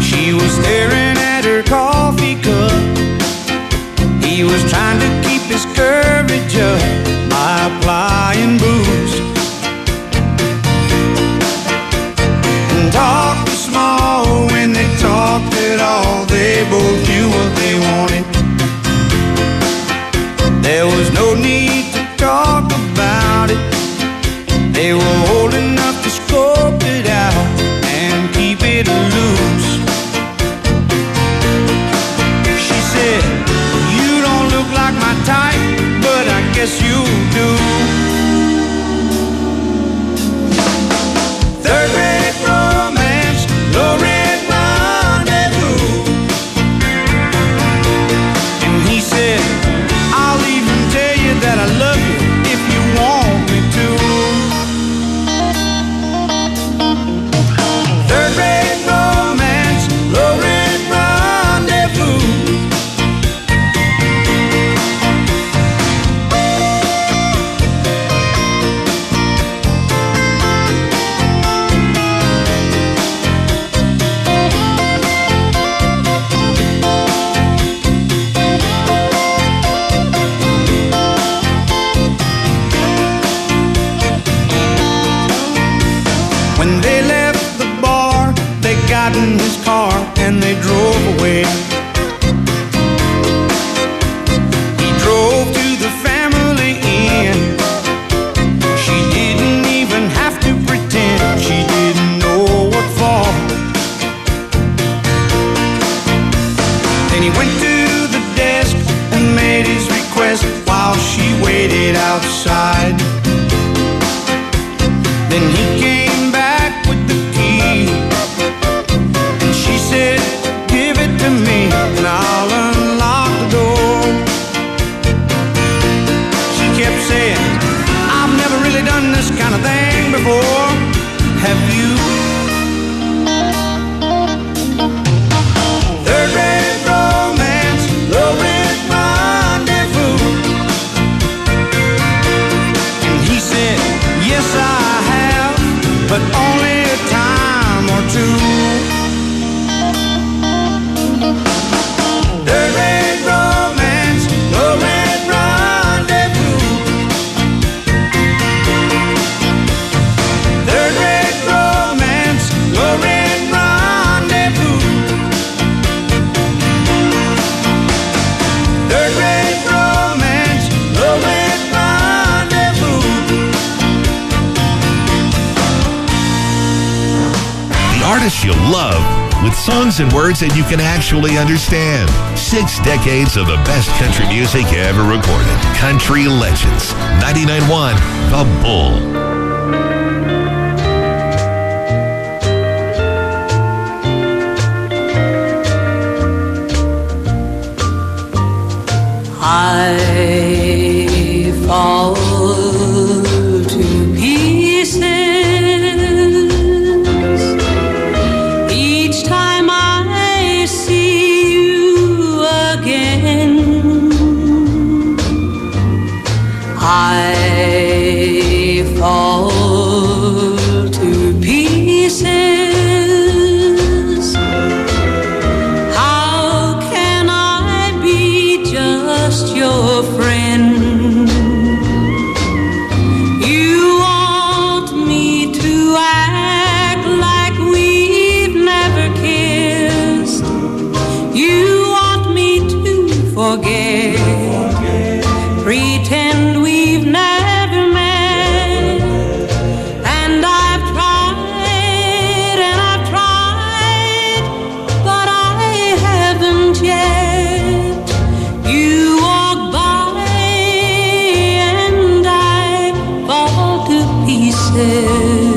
She was staring at her coffee cup. He was trying to keep his courage up by applying booze. And talk was small when they talked at all. They both knew what they wanted. There was no need to talk about it. They were old enough to scope it out and keep it loose. She said, "You don't look like my type, but I guess you do." Third-rate romance, low-rent rendezvous. And he said, "I'll even tell you that I love you if you want me to." Third-rate romance, low-rent rendezvous. When they left the bar, they got in his car and they drove away. He drove to the family inn. She didn't even have to pretend she didn't know what for. Then he went to the desk and made his request while she waited outside. Then he came back with the key, and she said, "Give it to me and I'll unlock the door." She kept saying, "I've never really done this kind of thing before. Have you?" Third-rate romance, low-rent rendezvous. And he said, "Yes, I have, but only a time or two." Third-rate romance, low-rent rendezvous. Third-rate romance, low-rent rendezvous. Third-rate romance, low-rent rendezvous. The artists you love, with songs and words that you can actually understand. 6 decades of the best country music ever recorded. Country Legends. 99.1 The Bull. I fall to pieces each time I see you again. I fall to pieces. How can I be just your friend? You want me to act like we've never kissed. You want me to forget, pretend we've never met. And I've tried and I've tried, but I haven't yet. You walk by and I fall to pieces.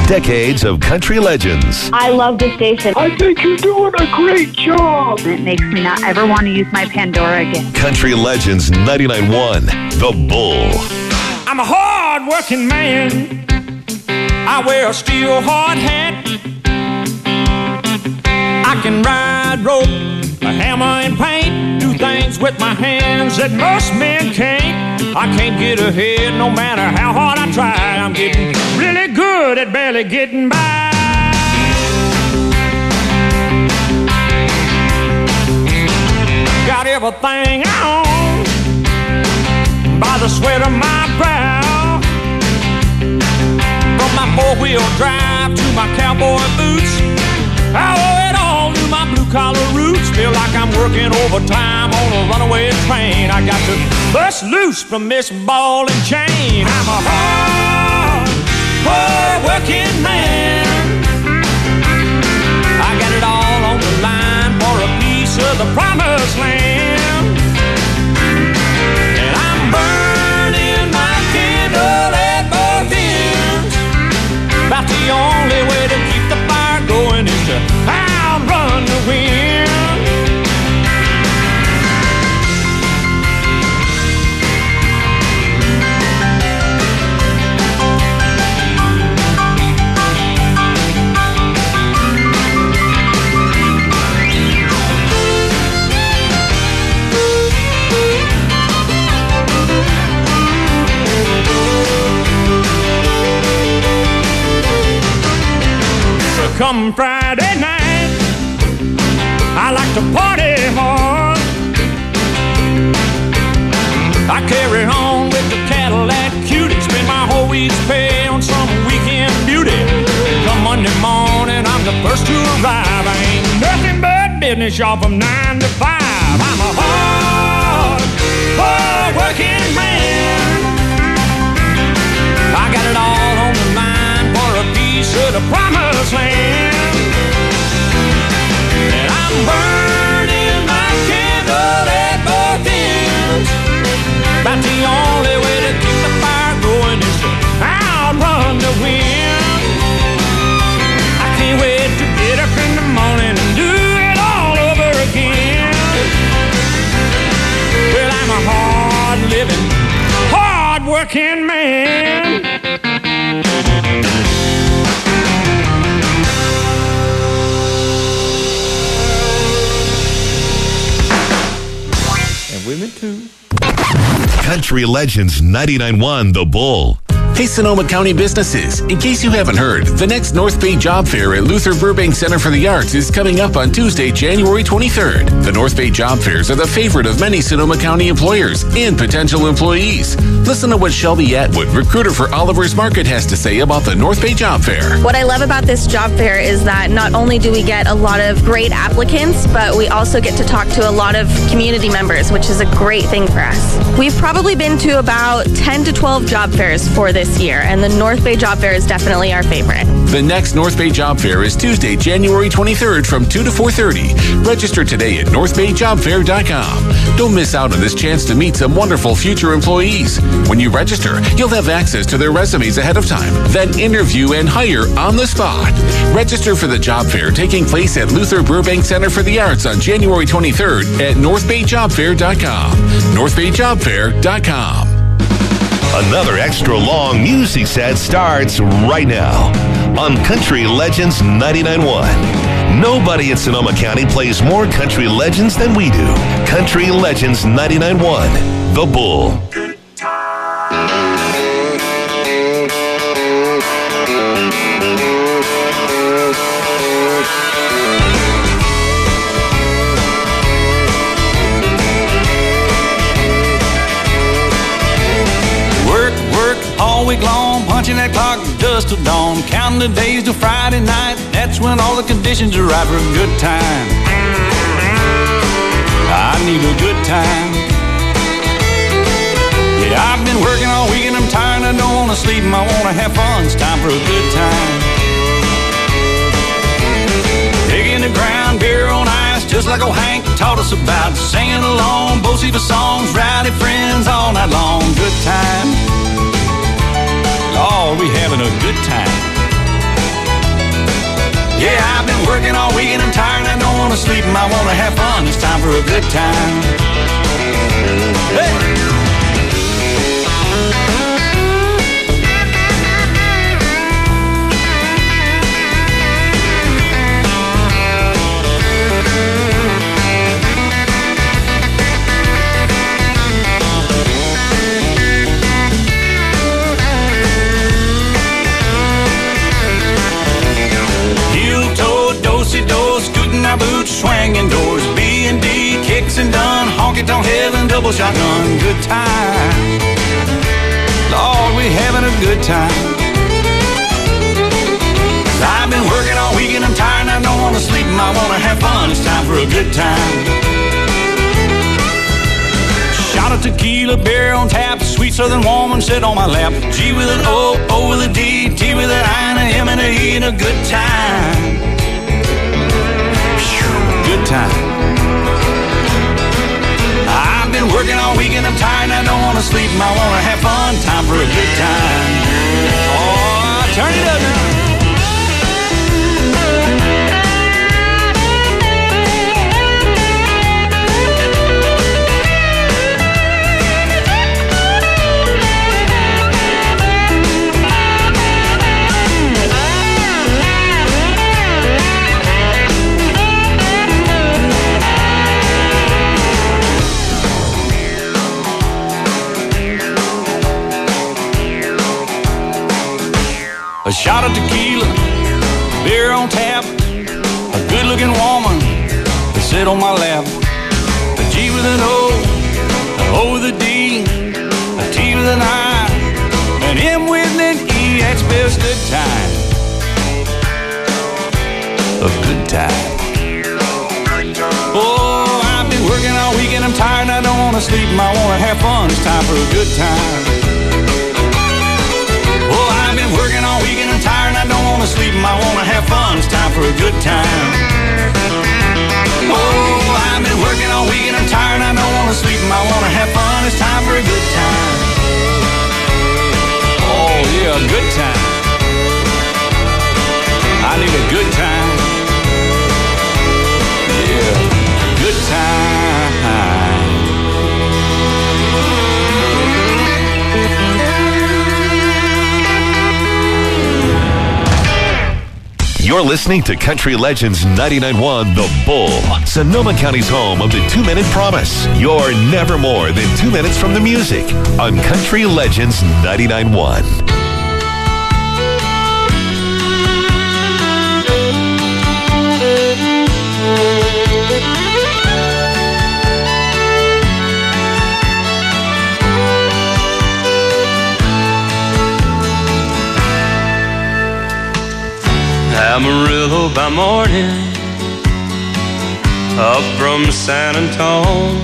decades of country legends. I love the station. I think you're doing a great job. It makes me not ever want to use my Pandora again. Country Legends 99.1, The Bull. I'm a hard-working man. I wear a steel hard hat. I can ride rope, a hammer and paint, do things with my hands that most men can't. I can't get ahead no matter how hard I try. I'm getting really good at barely getting by. Got everything I own by the sweat of my brow. From my four-wheel drive to my cowboy boots, I owe it all to my blue-collar roots. Feel like I'm working overtime on a runaway train. I got to bust loose from this ball and chain. I'm a hard-working man. I got it all on the line for a piece of the promised land. And I'm burning my candle at both ends. About the only way to keep the fire going is to outrun the wind. Come Friday night, I like to party hard. I carry on with the Cadillac cutie, spend my whole week's pay on some weekend beauty. Come Monday morning, I'm the first to arrive. I ain't nothing but business, y'all, from 9 to 5. I'm a hard-working man. I got it all on the line for a piece of the promised land. And I'm burning my candle at both ends. About the only way to keep the fire going is to outrun the wind. I can't wait to get up in the morning and do it all over again. Well, I'm a hard-living, hard-working man. Women too. Country Legends 99.1, The Bull. Hey, Sonoma County businesses. In case you haven't heard, the next North Bay Job Fair at Luther Burbank Center for the Arts is coming up on Tuesday, January 23rd. The North Bay Job Fairs are the favorite of many Sonoma County employers and potential employees. Listen to what Shelby Atwood, recruiter for Oliver's Market, has to say about the North Bay Job Fair. What I love about this job fair is that not only do we get a lot of great applicants, but we also get to talk to a lot of community members, which is a great thing for us. We've probably been to about 10 to 12 job fairs for this year, and the North Bay Job Fair is definitely our favorite. The next North Bay Job Fair is Tuesday, January 23rd from 2 to 4:30. Register today at northbayjobfair.com. Don't miss out on this chance to meet some wonderful future employees. When you register, you'll have access to their resumes ahead of time, then interview and hire on the spot. Register for the job fair taking place at Luther Burbank Center for the Arts on January 23rd at northbayjobfair.com. northbayjobfair.com. Another extra long music set starts right now on Country Legends 99.1. Nobody in Sonoma County plays more country legends than we do. Country Legends 99.1, The Bull. All week long, punching that clock just till dawn, counting the days till Friday night. That's when all the conditions are right for a good time. I need a good time. Yeah, I've been working all week and I'm tired. I don't want to sleep and I want to have fun. It's time for a good time. Digging the ground, beer on ice, just like old Hank taught us about. Singing along, Bo Siva songs, rowdy friends all night long. Good time. Oh, we having a good time. Yeah, I've been working all week and I'm tired and I don't want to sleep and I want to have fun. It's time for a good time. Hey! Boots, swinging doors, B&D, kicks and done, honky-tonk heaven, double shotgun, good time. Lord, we having a good time. I've been working all week and I'm tired and I don't want to sleep and I want to have fun. It's time for a good time. Shot of tequila, beer on tap, sweet southern woman sit on my lap. G with an O, O with a D, T with an I and a M and a E and a good time. Good time. I've been working all week and I'm tired and I don't want to sleep and I want to have fun. Time for a good time. Oh, turn it up now. A shot of tequila, beer on tap, a good-looking woman to sit on my lap. A G with an O, an O with a D, a T with an I, an M with an E, that spells good time. A good time. Oh, I've been working all week and I'm tired and I don't want to sleep and I want to have fun. It's time for a good time. Oh, I've been working all week and I'm tired and I don't want to sleep and I want to have fun. It's time for a good time. Oh, I've been working all week and I'm tired and I don't want to sleep and I want to have fun. It's time for a good time. Oh, yeah, a good time. I need a good time. Yeah, good time. You're listening to Country Legends 99.1 The Bull, Sonoma County's home of the 2-Minute Promise. You're never more than 2 minutes from the music on Country Legends 99.1. Amarillo by morning, up from San Antone.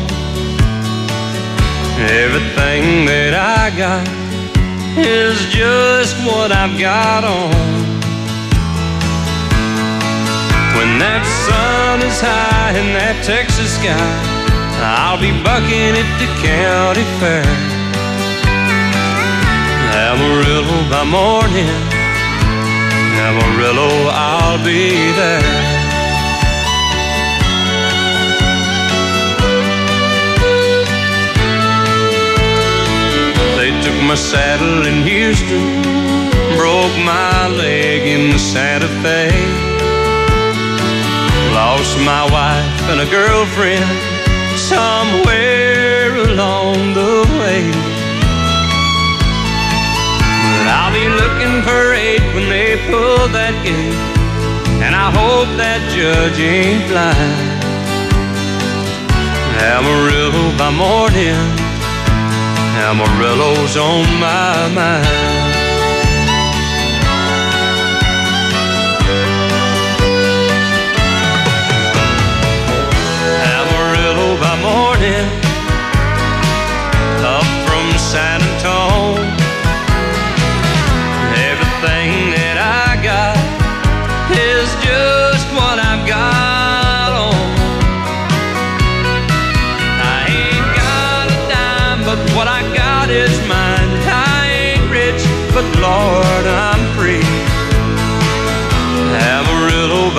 Everything that I got is just what I've got on. When that sun is high in that Texas sky, I'll be bucking at the county fair. Amarillo by morning, Amarillo, I'll be there. They took my saddle in Houston, broke my leg in Santa Fe, lost my wife and a girlfriend somewhere along the way. I'll be looking for 8 when they pull that gate, and I hope that judge ain't blind. Amarillo by morning, Amarillo's on my mind. Amarillo by morning, up from San Antone. Everything that I got is just what I've got on. I ain't got a dime, but what I got is mine. I ain't rich, but Lord, I'm free. Amarillo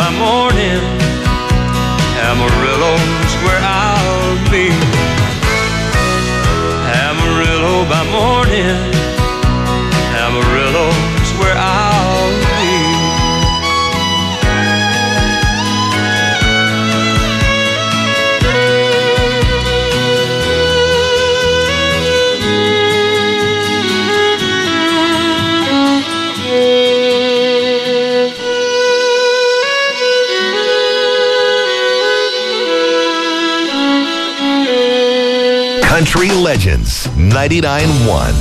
where I'll be. Amarillo by morning, Amarillo's where I'll be. Country Legends 99.1.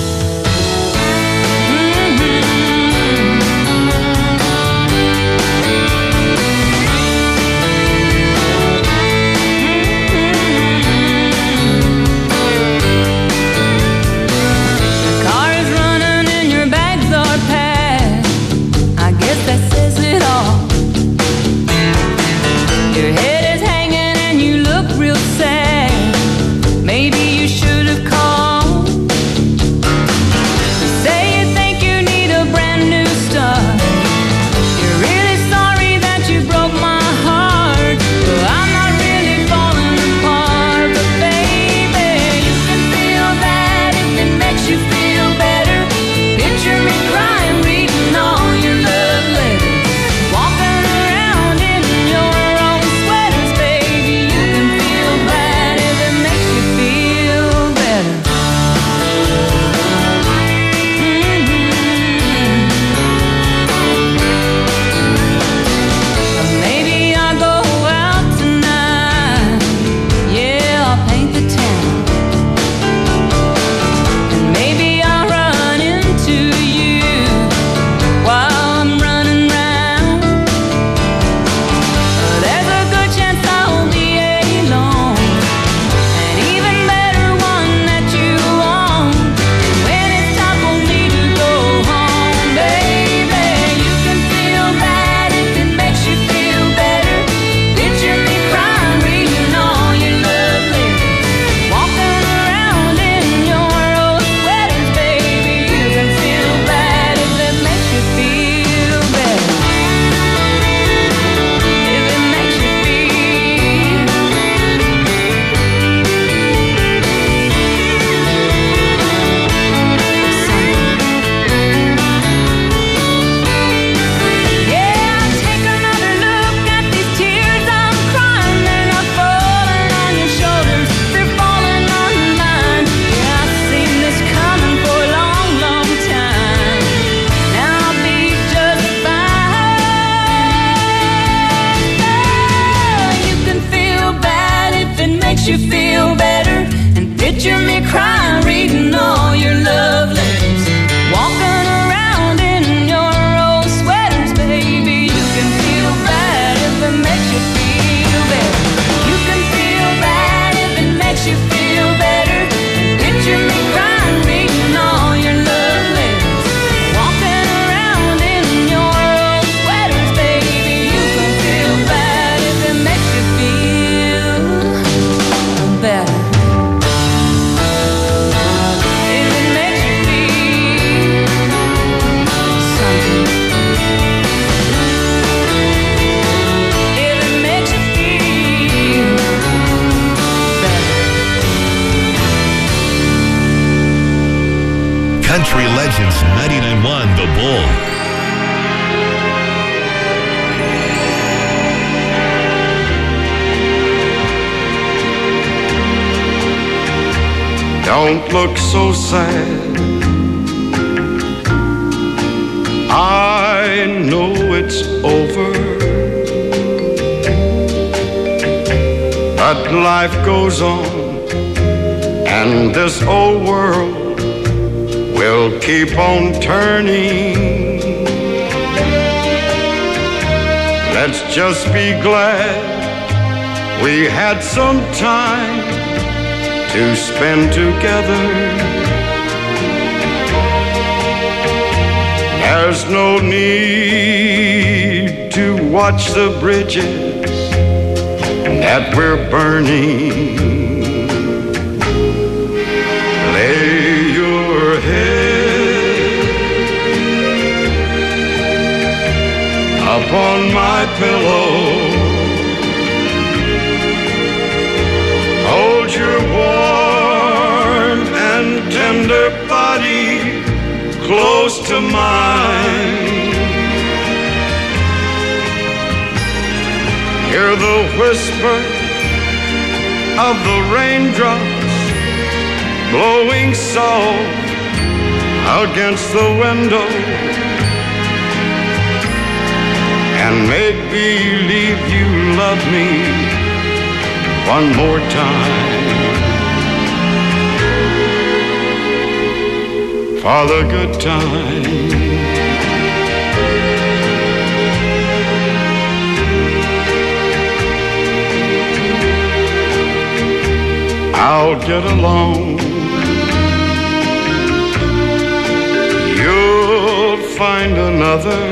Country Legends 99.1 The Bull. Don't look so sad. I know it's over, but life goes on, and this old world will keep on turning. Let's just be glad we had some time to spend together. There's no need to watch the bridges that we're burning. Lay your head upon my pillow close to mine. Hear the whisper of the raindrops blowing soft against the window, and make believe you love me one more time. For the good time. I'll get along. You'll find another,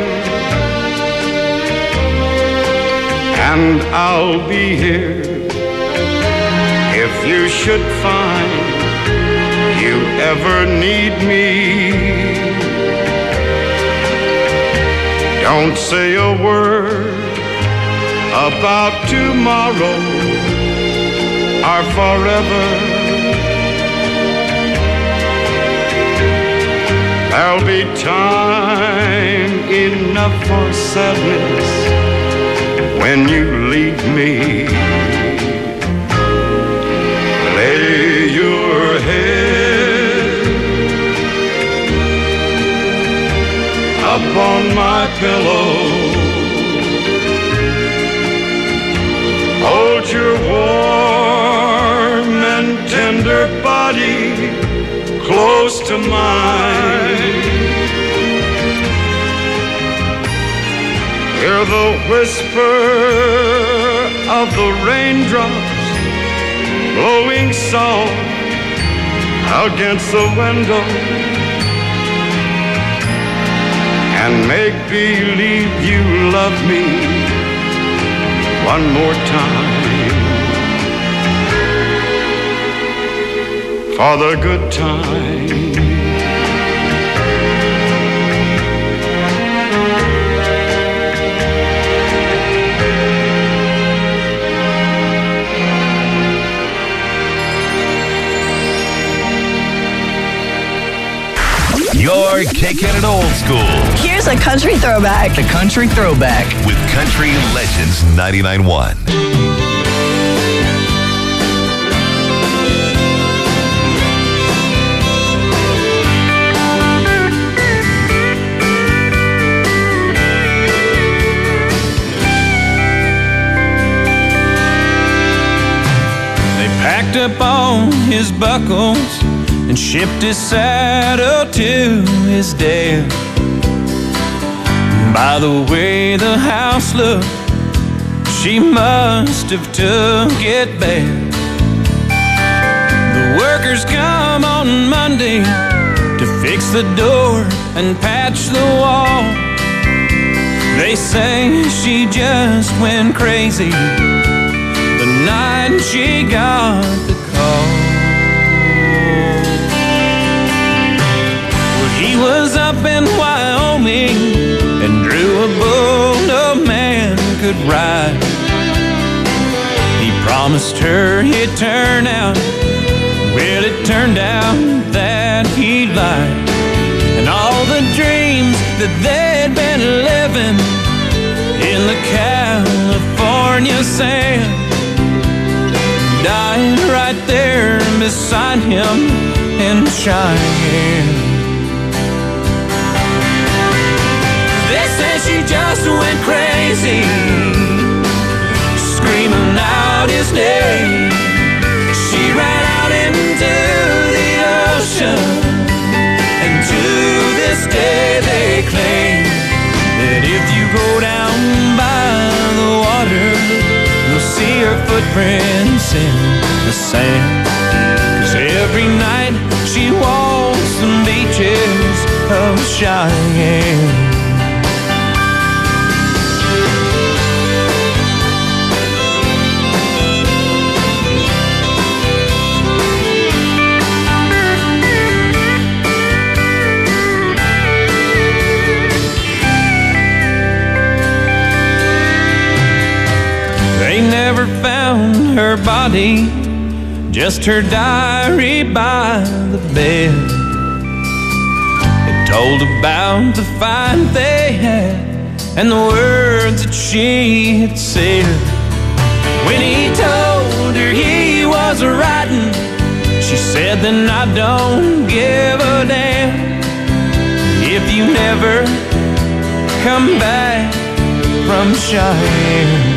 and I'll be here if you should find you ever need me. Don't say a word about tomorrow or forever. There'll be time enough for sadness when you leave me. Lay your head upon my pillow. Hold your warm and tender body close to mine. Hear the whisper of the raindrops blowing soft against the window, and make believe you love me one more time. For the good time. You're kicking it old school. Here's a country throwback. The country throwback with Country Legends 99.1. Packed up all his buckles and shipped his saddle to his dad. By the way the house looked, she must have took it bad. The workers come on Monday to fix the door and patch the wall. They say she just went crazy the night she got the call. Well, he was up in Wyoming and drew a bull no man could ride. He promised her he'd turn out. Well, it turned out that he lied. And all the dreams that they'd been living in the California sand died right there beside him in Cheyenne. They say she just went crazy, screaming out his name. She ran out into the ocean, and to this day they claim that if you go down by the water, you'll see her footprints in the sand. 'Cause every night she walks the beaches of Cheyenne. They never found her body, just her diary by the bed. It told about the fight they had and the words that she had said. When he told her he was riding, she said, then I don't give a damn if you never come back from Cheyenne.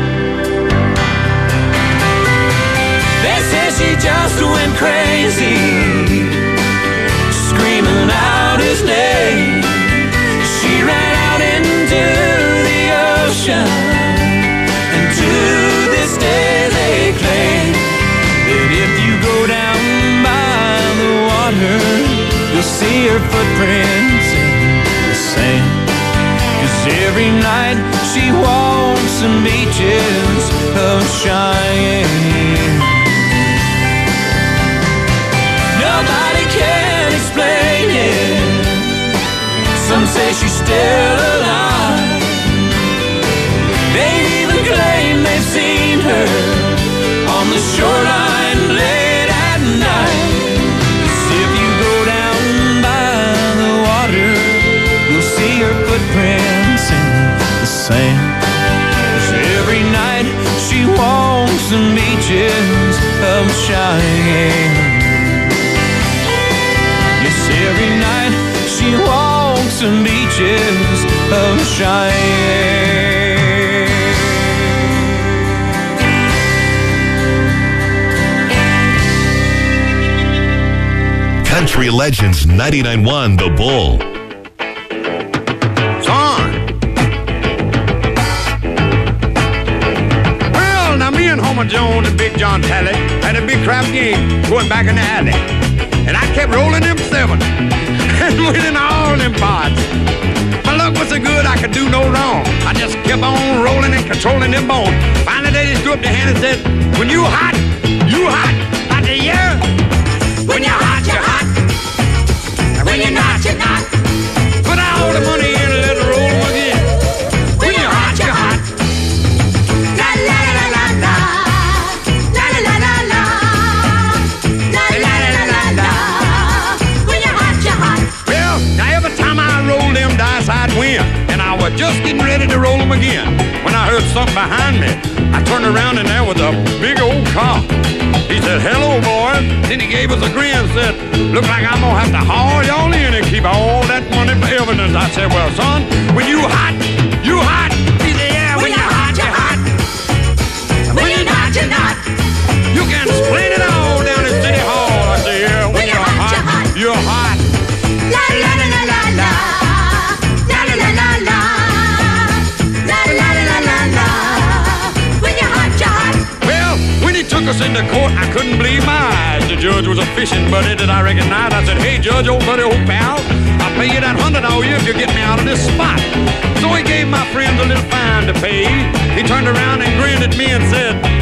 They say she just went crazy, screaming out his name. She ran out into the ocean, and to this day they claim that if you go down by the water, you'll see her footprints in the sand. 'Cause every night she walks the beaches of Cheyenne. Nobody can explain it. Some say she's still alive. They even claim they've seen her on the shoreline late at night. 'Cause if you go down by the water, you'll see her footprints in the sand. 'Cause every night she walks the beaches of Cheyenne. Yes, every night she walks the beaches of Cheyenne. Country Legends 99.1 The Bull. Son. Well, now me and Homer Jones and Big John Talley had a big crap game going back in the alley. And I kept rolling them seven and winning all them pots. My luck was so good I could do no wrong. I just kept on rolling and controlling them bones. Finally they just threw up their hand and said, when you hot, you hot. I said, yeah. When you're hot, you're hot. And when you're not, you're not. Put all the money in and let it roll again. When you're hot, you're hot. La la la la la. La la la la la. La la la la la. When you're hot, you're hot. Well, now every time I roll them dice, I'd win. And I was just getting ready to roll them again when I heard something behind me. I turned around and there was a big old car. He said, hello, boys. Then he gave us a grin and said, look like I'm going to have to haul y'all in and keep all that money for evidence. I said, well, son, when you hot, you hot. He said, yeah, when you're hot, you're hot. When you're not, you're not. You can explain it all down at City Hall. I said, yeah, when you're hot, you're hot. La la la la la la. La la la la la. La la la la la. When you're hot, you're hot. Well, when he took us into court, I couldn't believe my eyes. The judge was a fishing buddy that I recognized. I said, hey, Judge, old buddy, old pal, I'll pay you that $100 a year if you get me out of this spot. So he gave my friends a little fine to pay. He turned around and grinned at me and said,